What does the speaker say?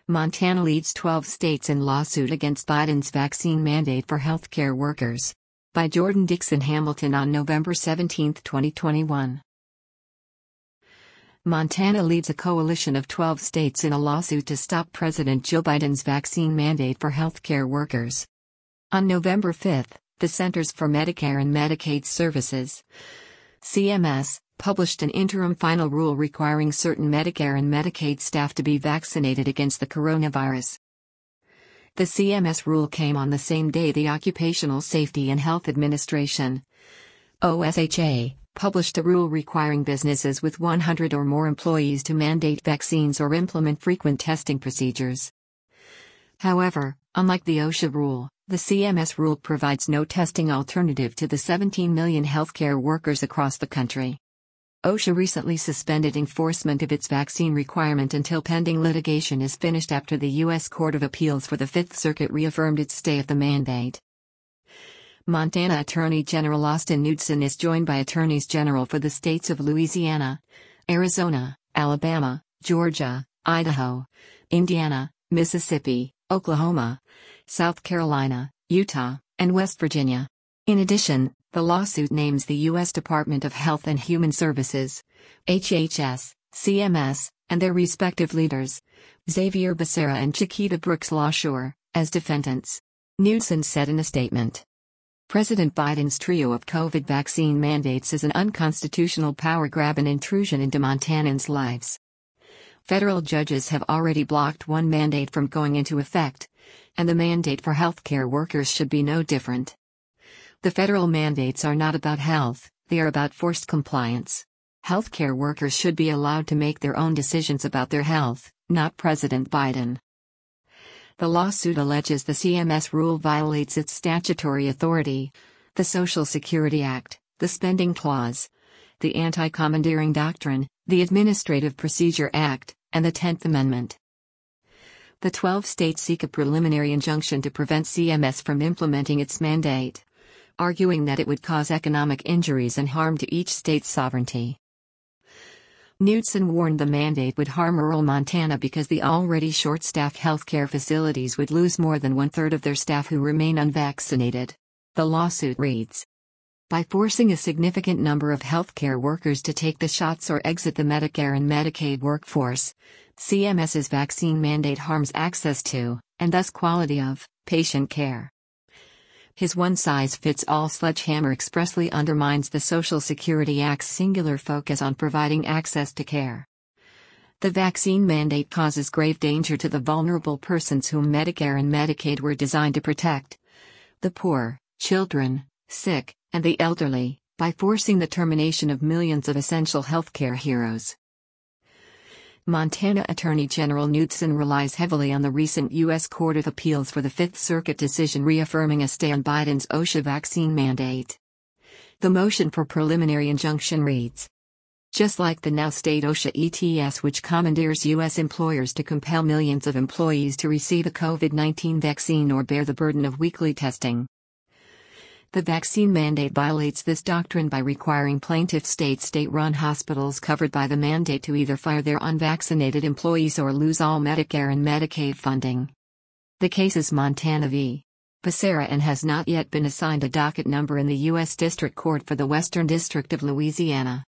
Montana leads 12 states in lawsuit against Biden's vaccine mandate for healthcare workers. By Jordan Dixon Hamilton on November 17, 2021. Montana leads a coalition of 12 states in a lawsuit to stop President Joe Biden's vaccine mandate for healthcare workers. On November 5, the Centers for Medicare and Medicaid Services, CMS, published an interim final rule requiring certain Medicare and Medicaid staff to be vaccinated against the coronavirus. The CMS rule came on the same day the Occupational Safety and Health Administration, OSHA, published a rule requiring businesses with 100 or more employees to mandate vaccines or implement frequent testing procedures. However, unlike the OSHA rule, the CMS rule provides no testing alternative to the 17 million healthcare workers across the country. OSHA recently suspended enforcement of its vaccine requirement until pending litigation is finished after the U.S. Court of Appeals for the Fifth Circuit reaffirmed its stay of the mandate. Montana Attorney General Austin Knudsen is joined by Attorneys General for the states of Louisiana, Arizona, Alabama, Georgia, Idaho, Indiana, Mississippi, Oklahoma, South Carolina, Utah, and West Virginia. In addition, the lawsuit names the U.S. Department of Health and Human Services, HHS, CMS, and their respective leaders, Xavier Becerra and Chiquita Brooks LaSure, as defendants. Knudsen said in a statement. President Biden's trio of COVID vaccine mandates is an unconstitutional power grab and intrusion into Montanans' lives. Federal judges have already blocked one mandate from going into effect, and the mandate for healthcare workers should be no different. The federal mandates are not about health, they are about forced compliance. Healthcare workers should be allowed to make their own decisions about their health, not President Biden. The lawsuit alleges the CMS rule violates its statutory authority, the Social Security Act, the Spending Clause, the Anti-Commandeering Doctrine, the Administrative Procedure Act, and the 10th Amendment. The 12 states seek a preliminary injunction to prevent CMS from implementing its mandate, arguing that it would cause economic injuries and harm to each state's sovereignty. Knudsen warned the mandate would harm rural Montana because the already short-staffed healthcare facilities would lose more than one-third of their staff who remain unvaccinated. The lawsuit reads, by forcing a significant number of healthcare workers to take the shots or exit the Medicare and Medicaid workforce, CMS's vaccine mandate harms access to, and thus quality of, patient care. His one-size-fits-all sledgehammer expressly undermines the Social Security Act's singular focus on providing access to care. The vaccine mandate causes grave danger to the vulnerable persons whom Medicare and Medicaid were designed to protect: the poor, children, sick, and the elderly, by forcing the termination of millions of essential healthcare heroes. Montana Attorney General Knudsen relies heavily on the recent U.S. Court of Appeals for the Fifth Circuit decision reaffirming a stay on Biden's OSHA vaccine mandate. The motion for preliminary injunction reads, just like the now-state OSHA ETS, which commandeers U.S. employers to compel millions of employees to receive a COVID-19 vaccine or bear the burden of weekly testing. The vaccine mandate violates this doctrine by requiring plaintiff state-run hospitals covered by the mandate to either fire their unvaccinated employees or lose all Medicare and Medicaid funding. The case is Montana v. Becerra and has not yet been assigned a docket number in the U.S. District Court for the Western District of Louisiana.